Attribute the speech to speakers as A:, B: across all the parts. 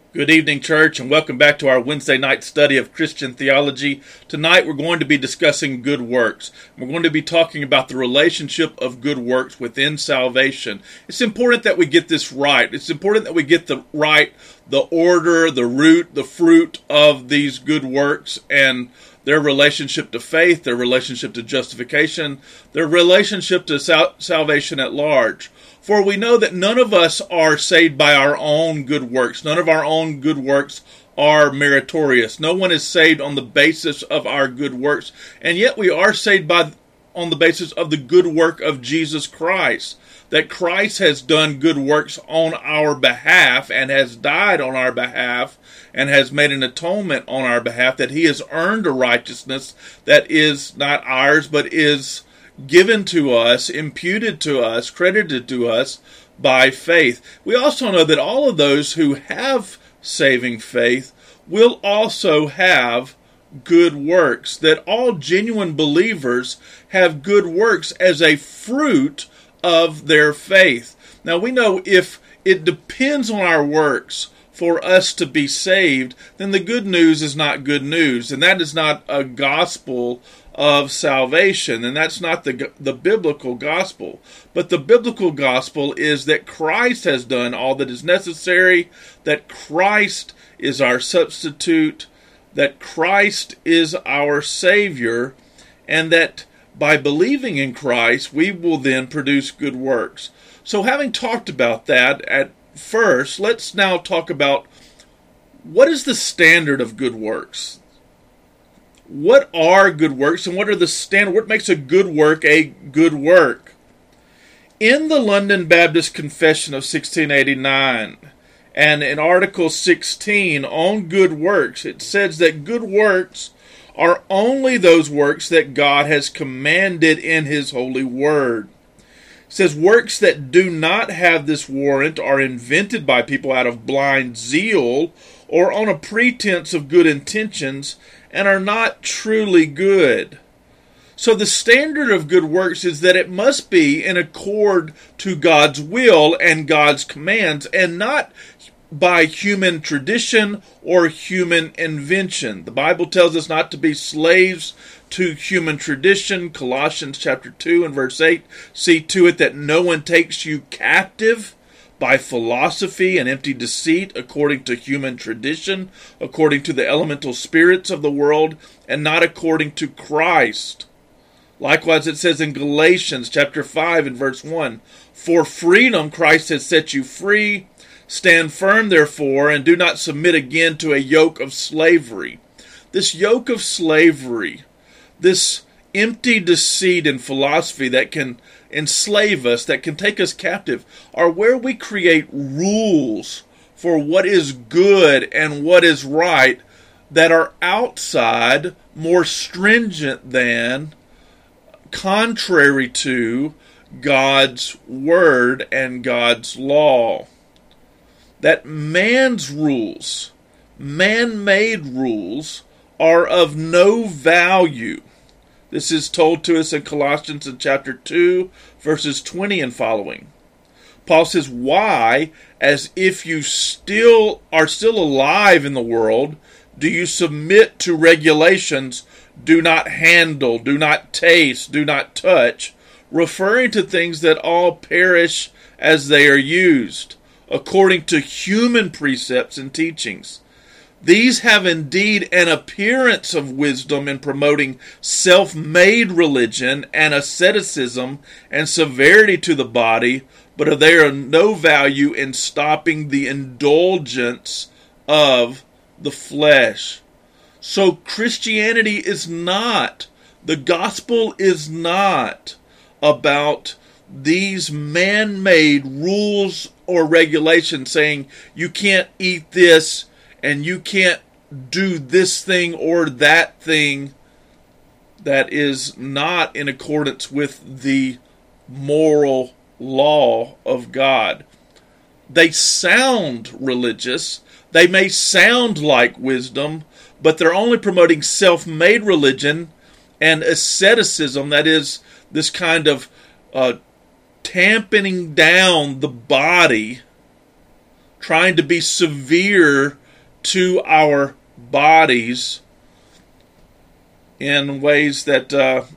A: Good evening, church, and welcome back to our Wednesday night study of Christian theology. Tonight we're going to be discussing good works. We're going to be talking about the relationship of good works within salvation. It's important that we get this right. It's important that we get the order, the root, the fruit of these good works and their relationship to faith, their relationship to justification, their relationship to salvation at large. For we know that none of us are saved by our own good works. None of our own good works are meritorious. No one is saved on the basis of our good works. And yet we are saved on the basis of the good work of Jesus Christ. That Christ has done good works on our behalf and has died on our behalf and has made an atonement on our behalf. That he has earned a righteousness that is not ours but is given to us, imputed to us, credited to us by faith. We also know that all of those who have saving faith will also have good works, that all genuine believers have good works as a fruit of their faith. Now we know if it depends on our works for us to be saved, then the good news is not good news, and that is not a gospel of salvation, and that's not the biblical gospel. But the biblical gospel is that Christ has done all that is necessary, that Christ is our substitute, that Christ is our Savior, and that by believing in Christ, we will then produce good works. So having talked about that at first, let's now talk about what is the standard of good works. What are good works, and what are the standard? What makes a good work a good work? In the London Baptist Confession of 1689, and in Article 16 on good works, it says that good works are only those works that God has commanded in His holy word. It says works that do not have this warrant are invented by people out of blind zeal or on a pretense of good intentions and are not truly good. So the standard of good works is that it must be in accord to God's will and God's commands, and not by human tradition or human invention. The Bible tells us not to be slaves to human tradition. Colossians chapter 2 and verse 8, see to it that no one takes you captive by philosophy and empty deceit, according to human tradition, according to the elemental spirits of the world, and not according to Christ. Likewise, it says in Galatians chapter 5 and verse 1, for freedom Christ has set you free. Stand firm, therefore, and do not submit again to a yoke of slavery. This yoke of slavery, this empty deceit and philosophy that can enslave us, that can take us captive, are where we create rules for what is good and what is right that are outside, more stringent than, contrary to God's word and God's law. That man's rules, man-made rules, are of no value. This is told to us in Colossians in chapter 2, verses 20 and following. Paul says, why, as if you are still alive in the world, do you submit to regulations, do not handle, do not taste, do not touch, referring to things that all perish as they are used, according to human precepts and teachings. These have indeed an appearance of wisdom in promoting self-made religion and asceticism and severity to the body, but they are no value in stopping the indulgence of the flesh. So Christianity is not, the gospel is not about these man-made rules or regulations saying you can't eat this and you can't do this thing or that thing that is not in accordance with the moral law of God. They sound religious. They may sound like wisdom, but they're only promoting self-made religion and asceticism, that is, this kind of tamping down the body, trying to be severe to our bodies in ways that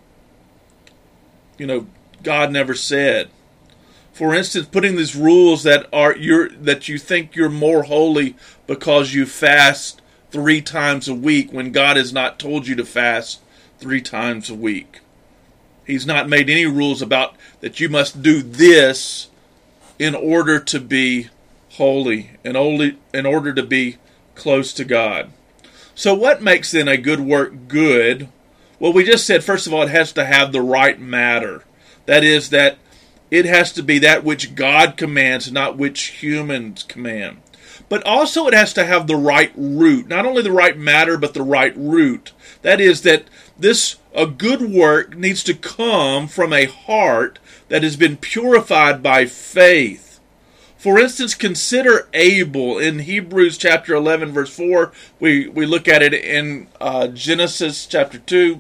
A: God never said. For instance, putting these rules that you think you're more holy because you fast 3 times a week when God has not told you to fast 3 times a week. He's not made any rules about that you must do this in order to be holy and only in order to be close to God. So what makes then a good work good? Well, we just said, first of all, it has to have the right matter. That is, that it has to be that which God commands, not which humans command. But also it has to have the right root. Not only the right matter, but the right root. That is, that a good work needs to come from a heart that has been purified by faith. For instance, consider Abel in Hebrews chapter 11, verse 4. We look at it in Genesis chapter 2.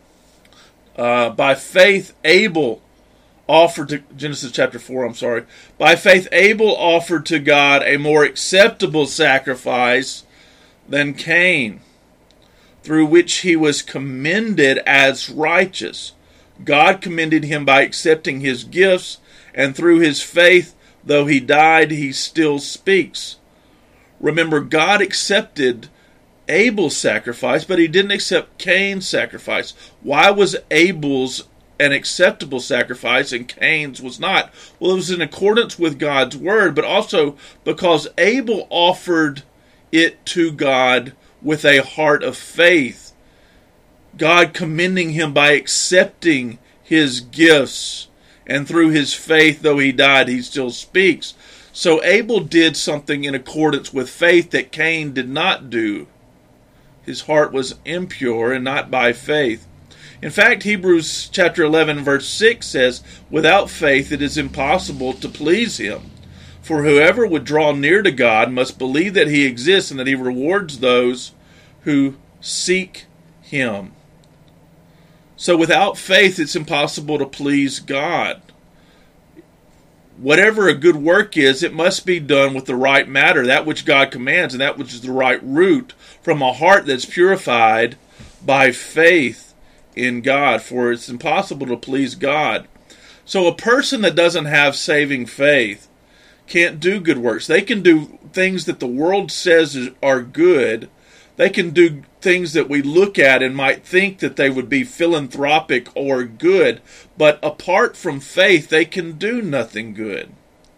A: By faith, Abel offered to Genesis chapter 4, I'm sorry. By faith, Abel offered to God a more acceptable sacrifice than Cain, through which he was commended as righteous. God commended him by accepting his gifts, and through his faith, though he died, he still speaks. Remember, God accepted Abel's sacrifice, but he didn't accept Cain's sacrifice. Why was Abel's an acceptable sacrifice and Cain's was not? Well, it was in accordance with God's word, but also because Abel offered it to God with a heart of faith, God commending him by accepting his gifts, and through his faith, though he died, he still speaks. So Abel did something in accordance with faith that Cain did not do. His heart was impure and not by faith. In fact, Hebrews chapter 11 verse 6 says, without faith it is impossible to please him. For whoever would draw near to God must believe that he exists and that he rewards those who seek him. So without faith it's impossible to please God. Whatever a good work is, it must be done with the right matter, that which God commands, and that which is the right root, from a heart that's purified by faith in God, for it's impossible to please God. So a person that doesn't have saving faith can't do good works. They can do things that the world says are good. They can do things that we look at and might think that they would be philanthropic or good, but apart from faith, they can do nothing good.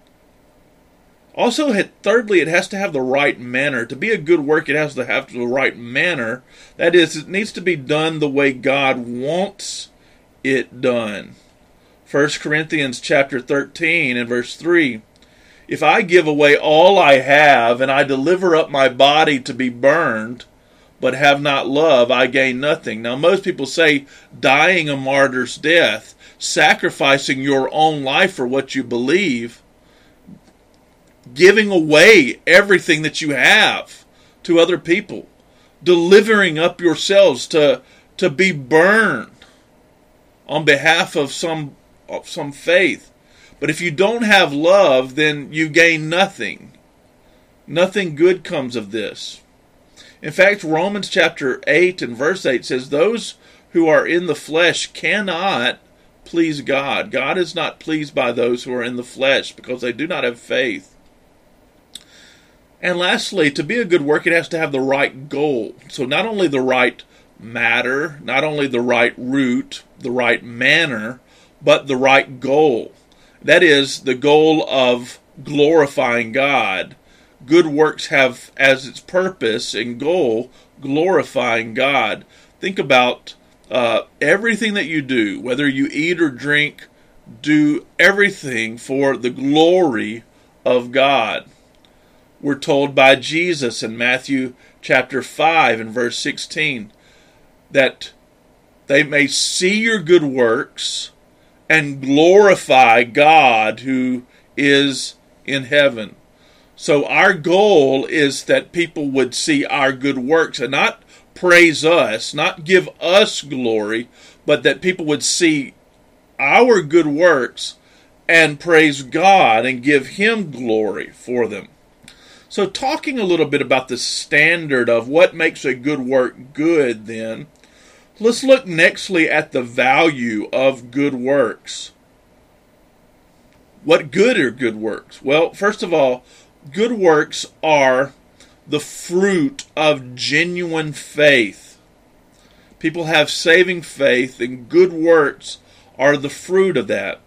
A: Also, thirdly, it has to have the right manner. To be a good work, it has to have the right manner. That is, it needs to be done the way God wants it done. 1 Corinthians chapter 13 and verse 3. If I give away all I have, and I deliver up my body to be burned, but have not love, I gain nothing. Now, most people say dying a martyr's death, sacrificing your own life for what you believe, giving away everything that you have to other people, delivering up yourselves to be burned on behalf of some faith. But if you don't have love, then you gain nothing. Nothing good comes of this. In fact, Romans chapter 8 and verse 8 says, those who are in the flesh cannot please God. God is not pleased by those who are in the flesh because they do not have faith. And lastly, to be a good work, it has to have the right goal. So not only the right matter, not only the right root, the right manner, but the right goal. That is, the goal of glorifying God. Good works have as its purpose and goal glorifying God. Think about everything that you do, whether you eat or drink, do everything for the glory of God. We're told by Jesus in Matthew chapter 5 and verse 16 that they may see your good works and glorify God who is in heaven. So our goal is that people would see our good works and not praise us, not give us glory, but that people would see our good works and praise God and give Him glory for them. So talking a little bit about the standard of what makes a good work good then, let's look nextly at the value of good works. What good are good works? Well, first of all, good works are the fruit of genuine faith. People have saving faith, and good works are the fruit of that.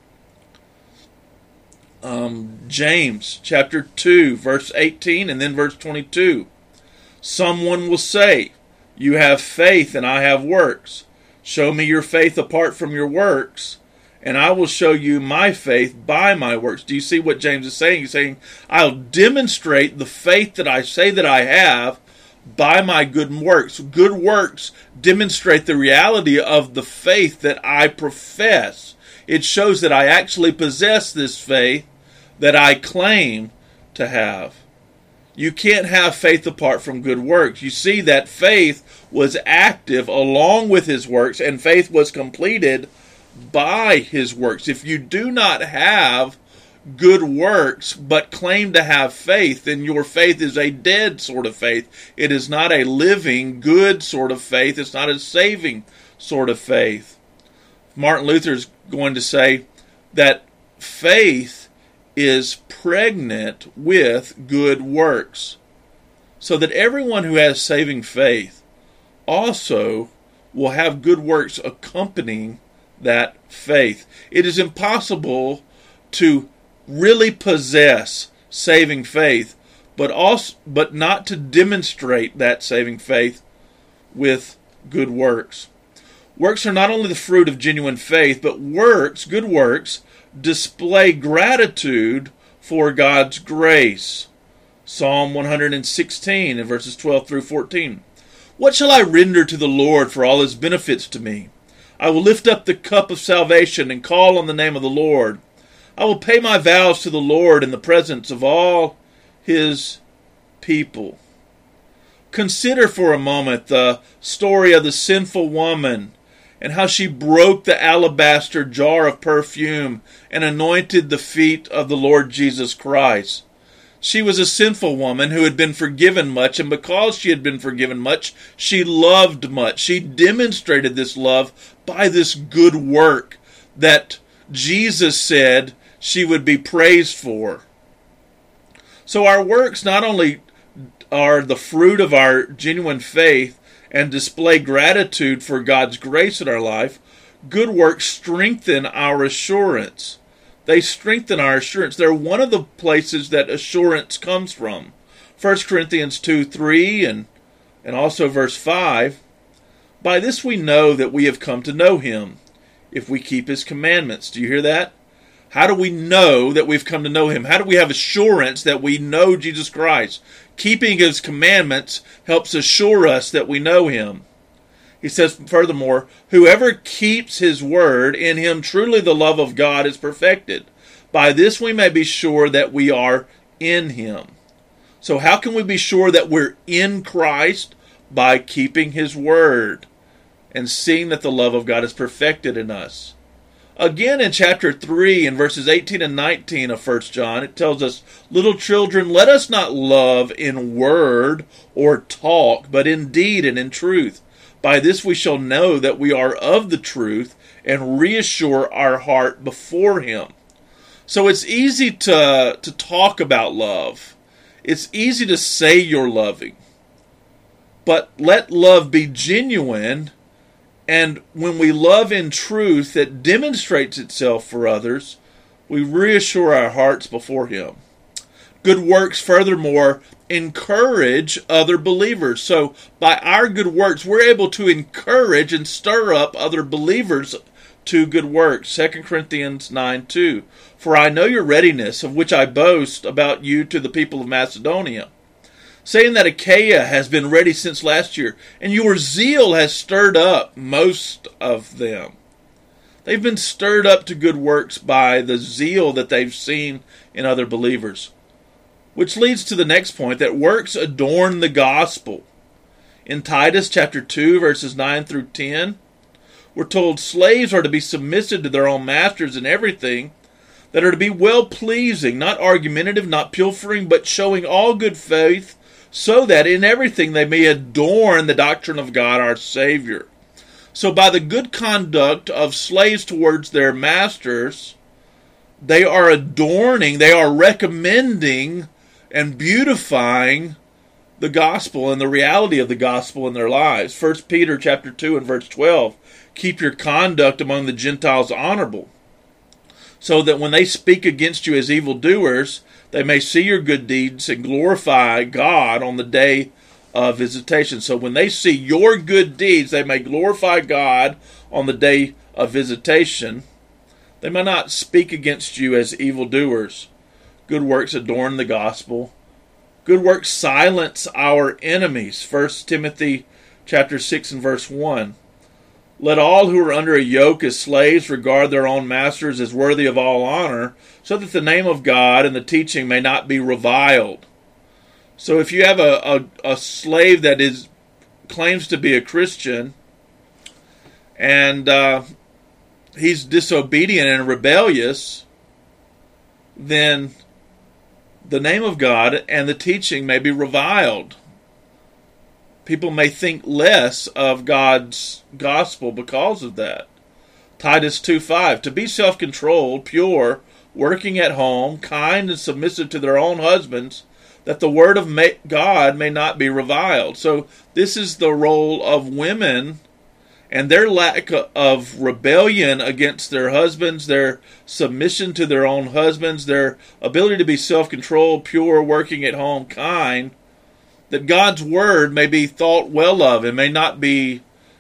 A: James chapter 2, verse 18, and then verse 22. Someone will say, "You have faith and I have works. Show me your faith apart from your works, and I will show you my faith by my works." Do you see what James is saying? He's saying, I'll demonstrate the faith that I say that I have by my good works. Good works demonstrate the reality of the faith that I profess. It shows that I actually possess this faith that I claim to have. You can't have faith apart from good works. You see that faith was active along with his works, and faith was completed by his works. If you do not have good works but claim to have faith, then your faith is a dead sort of faith. It is not a living, good sort of faith. It's not a saving sort of faith. Martin Luther is going to say that faith is pregnant with good works, so that everyone who has saving faith also will have good works accompanying that faith. It is impossible to really possess saving faith, but not to demonstrate that saving faith with good works. Works are not only the fruit of genuine faith, but good works, display gratitude for God's grace. Psalm 116 and verses 12 through 14. What shall I render to the Lord for all his benefits to me? I will lift up the cup of salvation and call on the name of the Lord. I will pay my vows to the Lord in the presence of all his people. Consider for a moment the story of the sinful woman and how she broke the alabaster jar of perfume and anointed the feet of the Lord Jesus Christ. She was a sinful woman who had been forgiven much, and because she had been forgiven much, she loved much. She demonstrated this love by this good work that Jesus said she would be praised for. So our works not only are the fruit of our genuine faith and display gratitude for God's grace in our life, good works strengthen our assurance. They strengthen our assurance. They're one of the places that assurance comes from. 1 Corinthians 2:3 and also verse 5. By this we know that we have come to know him, if we keep his commandments. Do you hear that? How do we know that we've come to know him? How do we have assurance that we know Jesus Christ? Keeping his commandments helps assure us that we know him. He says, furthermore, whoever keeps his word, in him truly the love of God is perfected. By this we may be sure that we are in him. So how can we be sure that we're in Christ? By keeping his word and seeing that the love of God is perfected in us. Again, in chapter 3, in verses 18 and 19 of 1 John, it tells us, little children, let us not love in word or talk, but in deed and in truth. By this we shall know that we are of the truth and reassure our heart before him. So it's easy to talk about love. It's easy to say you're loving. But let love be genuine. And when we love in truth that demonstrates itself for others, we reassure our hearts before him. Good works, furthermore, encourage other believers. So by our good works, we're able to encourage and stir up other believers to good works. 2 Corinthians 9:2. For I know your readiness, of which I boast about you to the people of Macedonia, saying that Achaia has been ready since last year, and your zeal has stirred up most of them. They've been stirred up to good works by the zeal that they've seen in other believers. Which leads to the next point, that works adorn the gospel. In Titus chapter 2, verses 9 through 10, we're told slaves are to be submissive to their own masters in everything. that are to be well-pleasing, not argumentative, not pilfering, but showing all good faith, so that in everything they may adorn the doctrine of God our Savior. So by the good conduct of slaves towards their masters, they are adorning, they are recommending and beautifying the gospel and the reality of the gospel in their lives. 1 Peter chapter 2 and verse 12, keep your conduct among the Gentiles honorable, so that when they speak against you as evildoers, they may see your good deeds and glorify God on the day of visitation. So when they see your good deeds, they may glorify God on the day of visitation. They may not speak against you as evildoers. Good works adorn the gospel. Good works silence our enemies. 1 Timothy chapter 6 and verse 1. Let all who are under a yoke as slaves regard their own masters as worthy of all honor, so that the name of God and the teaching may not be reviled. So if you have a slave that claims to be a Christian, and he's disobedient and rebellious, then the name of God and the teaching may be reviled. People may think less of God's gospel because of that. Titus 2:5, to be self-controlled, pure, working at home, kind and submissive to their own husbands, that the word of God may not be reviled. So this is the role of women and their lack of rebellion against their husbands, their submission to their own husbands, their ability to be self-controlled, pure, working at home, kind, that God's word may be thought well of and may not be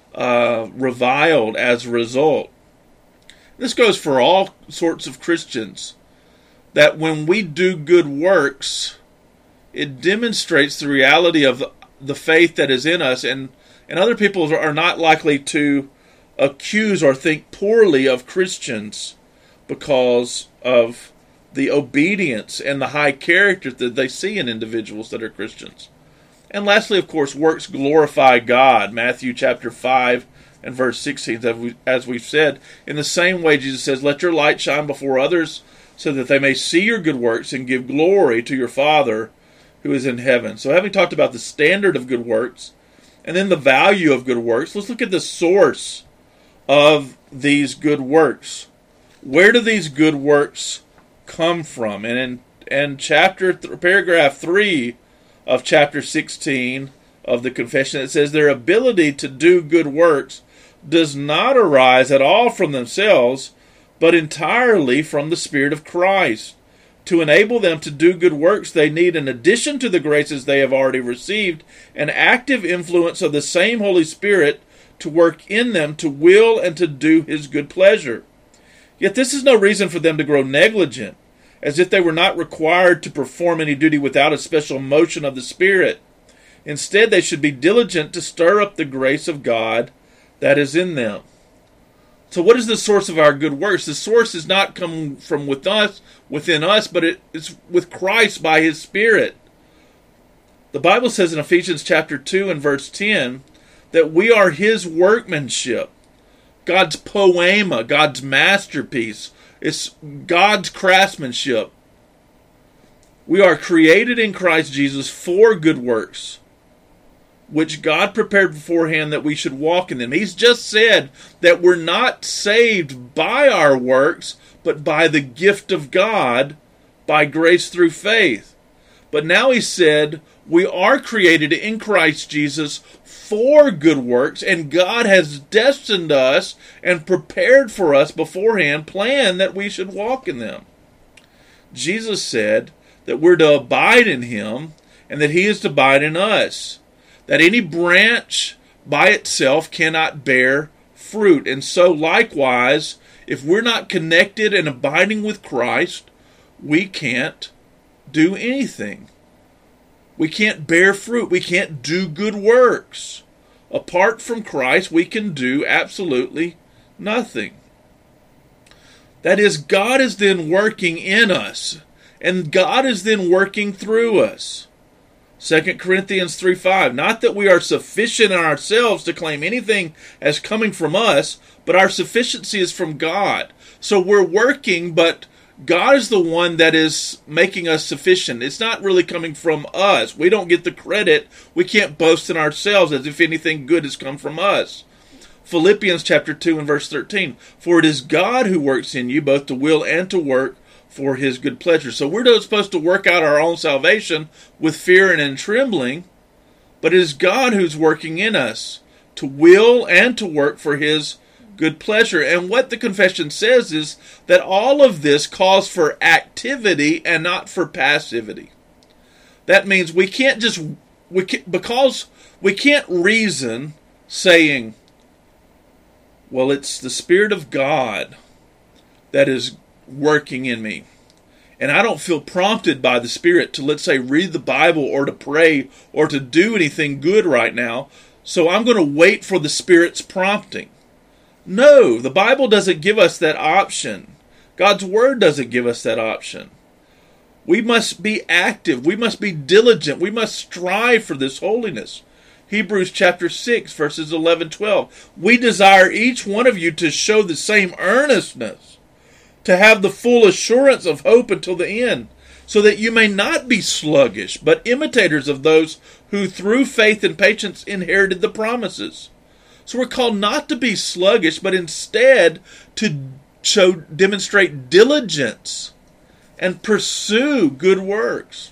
A: reviled as a result. This goes for all sorts of Christians, that when we do good works, it demonstrates the reality of the faith that is in us, and other people are not likely to accuse or think poorly of Christians because of the obedience and the high character that they see in individuals that are Christians. And lastly, of course, works glorify God. Matthew chapter 5 and verse 16, as we've said. In the same way, Jesus says, let your light shine before others so that they may see your good works and give glory to your Father who is in heaven. So having talked about the standard of good works and then the value of good works, let's look at the source of these good works. Where do these good works come from? And in paragraph 3 of chapter 16 of the confession, it says their ability to do good works does not arise at all from themselves, but entirely from the Spirit of Christ. To enable them to do good works, they need, in addition to the graces they have already received, an active influence of the same Holy Spirit to work in them to will and to do His good pleasure. Yet this is no reason for them to grow negligent, as if they were not required to perform any duty without a special motion of the Spirit. Instead, they should be diligent to stir up the grace of God that is in them. So what is the source of our good works? The source is not coming from within us, but it's with Christ by His Spirit. The Bible says in Ephesians chapter 2 and verse 10 that we are His workmanship, God's poema, God's masterpiece. It's God's craftsmanship. We are created in Christ Jesus for good works, which God prepared beforehand that we should walk in them. He's just said that we're not saved by our works, but by the gift of God, by grace through faith. But now He said we are created in Christ Jesus for good works, and God has destined us and prepared for us beforehand, planned that we should walk in them. Jesus said that we're to abide in Him and that He is to abide in us. That any branch by itself cannot bear fruit. And so likewise, if we're not connected and abiding with Christ, we can't do anything. We can't bear fruit. We can't do good works. Apart from Christ, we can do absolutely nothing. That is, God is then working in us, and God is then working through us. 2 Corinthians 3:5, not that we are sufficient in ourselves to claim anything as coming from us, but our sufficiency is from God. So we're working, but God is the one that is making us sufficient. It's not really coming from us. We don't get the credit. We can't boast in ourselves as if anything good has come from us. Philippians chapter 2 and verse 13. For it is God who works in you both to will and to work for his good pleasure. So we're not supposed to work out our own salvation with fear and in trembling, but it is God who's working in us to will and to work for his good pleasure. And what the confession says is that all of this calls for activity and not for passivity. That means we can't because we can't reason saying, well, it's the Spirit of God that is working in me, and I don't feel prompted by the Spirit to, let's say, read the Bible or to pray or to do anything good right now, so I'm going to wait for the Spirit's prompting. No, the Bible doesn't give us that option. God's Word doesn't give us that option. We must be active. We must be diligent. We must strive for this holiness. Hebrews chapter 6, verses 11-12. We desire each one of you to show the same earnestness, to have the full assurance of hope until the end, so that you may not be sluggish, but imitators of those who through faith and patience inherited the promises. So we're called not to be sluggish, but instead to demonstrate diligence and pursue good works.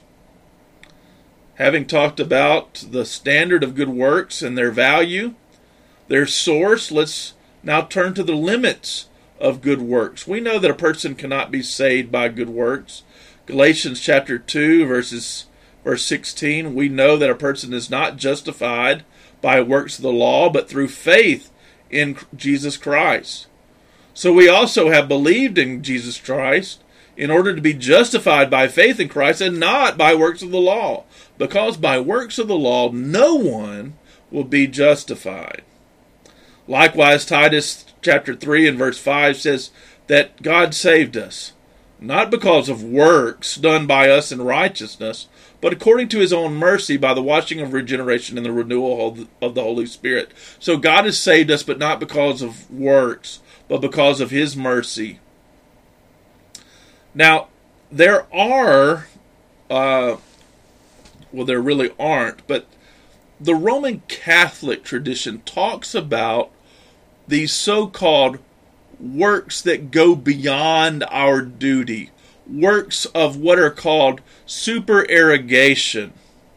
A: Having talked about the standard of good works and their value, their source, let's now turn to the limits of good works. We know that a person cannot be saved by good works. Galatians chapter 2, verse 16, we know that a person is not justified by works of the law, but through faith in Jesus Christ. So we also have believed in Jesus Christ in order to be justified by faith in Christ and not by works of the law, because by works of the law no one will be justified. Likewise, Titus chapter 3 and verse 5 says that God saved us, not because of works done by us in righteousness, but according to his own mercy by the washing of regeneration and the renewal of the Holy Spirit. So God has saved us, but not because of works, but because of his mercy. Now, there really aren't, but the Roman Catholic tradition talks about these so-called works that go beyond our duty, works of what are called supererogation.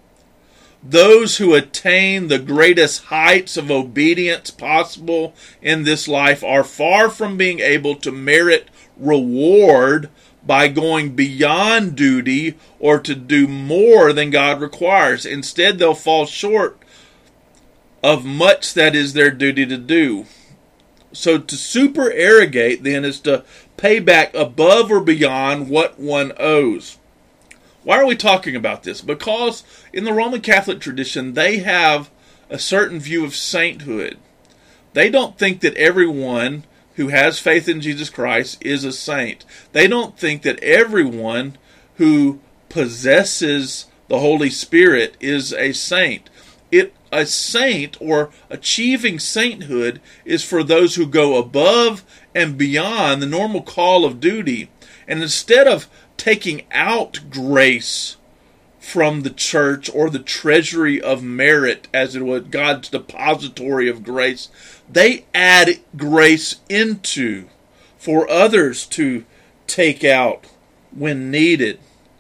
A: Those who attain the greatest heights of obedience possible in this life are far from being able to merit reward by going beyond duty or to do more than God requires. Instead, they'll fall short of much that is their duty to do. So to supererogate, then, is to pay back above or beyond what one owes. Why are we talking about this? Because in the Roman Catholic tradition, they have a certain view of sainthood. They don't think that everyone who has faith in Jesus Christ is a saint. They don't think that everyone who possesses the Holy Spirit is a saint. A saint, or achieving sainthood, is for those who go above and beyond the normal call of duty. And instead of taking out grace from the church or the treasury of merit, as it was God's depository of grace, they add grace into for others to take out when needed.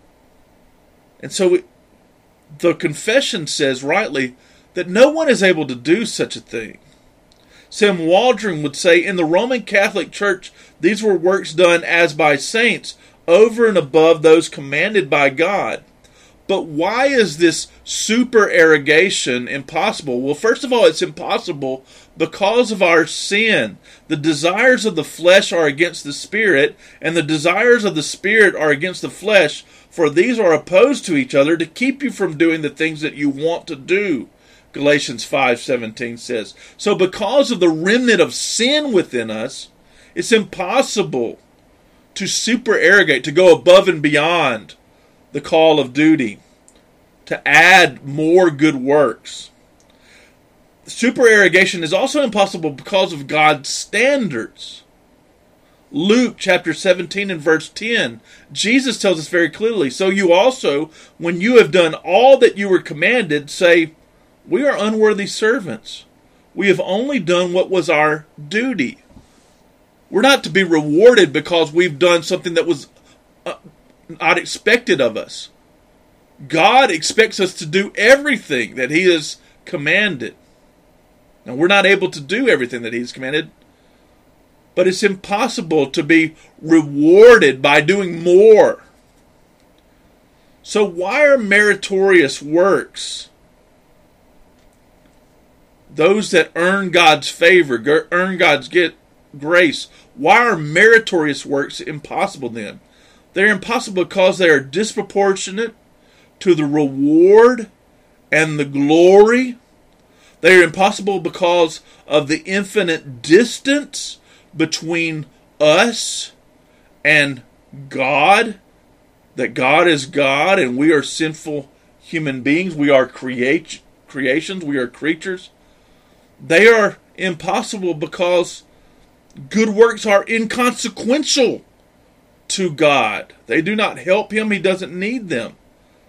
A: And so the confession says rightly that no one is able to do such a thing. Sam Waldron would say, in the Roman Catholic Church, these were works done as by saints over and above those commanded by God. But why is this supererogation impossible? Well, first of all, it's impossible because of our sin. The desires of the flesh are against the Spirit, and the desires of the Spirit are against the flesh, for these are opposed to each other to keep you from doing the things that you want to do. Galatians 5:17 says. So because of the remnant of sin within us, it's impossible to supererogate, to go above and beyond the call of duty, to add more good works. Supererogation is also impossible because of God's standards. Luke chapter 17 and verse 10, Jesus tells us very clearly, so you also, when you have done all that you were commanded, say, we are unworthy servants. We have only done what was our duty. We're not to be rewarded because we've done something that was not expected of us. God expects us to do everything that He has commanded. Now, we're not able to do everything that He's commanded, but it's impossible to be rewarded by doing more. So why are meritorious works, those that earn God's favor, earn God's grace, why are meritorious works impossible then? They're impossible because they are disproportionate to the reward and the glory. They are impossible because of the infinite distance between us and God, that God is God and we are sinful human beings. We are creations. We are creatures. They are impossible because good works are inconsequential to God. They do not help Him. He doesn't need them.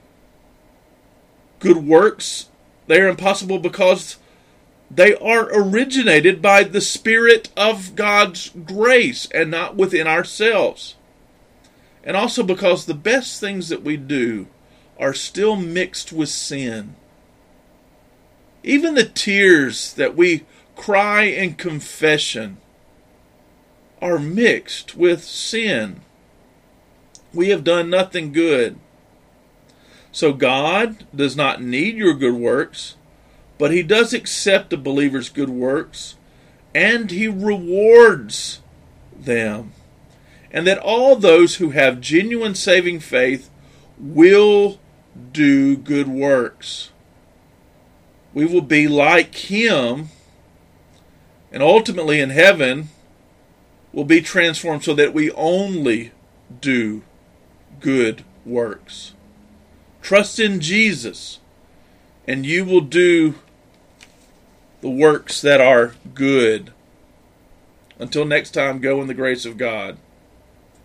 A: Good works, they are impossible because they are originated by the Spirit of God's grace and not within ourselves. And also because the best things that we do are still mixed with sin. Even the tears that we cry in confession are mixed with sin. We have done nothing good. So God does not need your good works, but He does accept a believer's good works, and He rewards them. And that all those who have genuine saving faith will do good works. We will be like Him, and ultimately in heaven will be transformed so that we only do good works. Trust in Jesus, and you will do the works that are good. Until next time, go in the grace of God.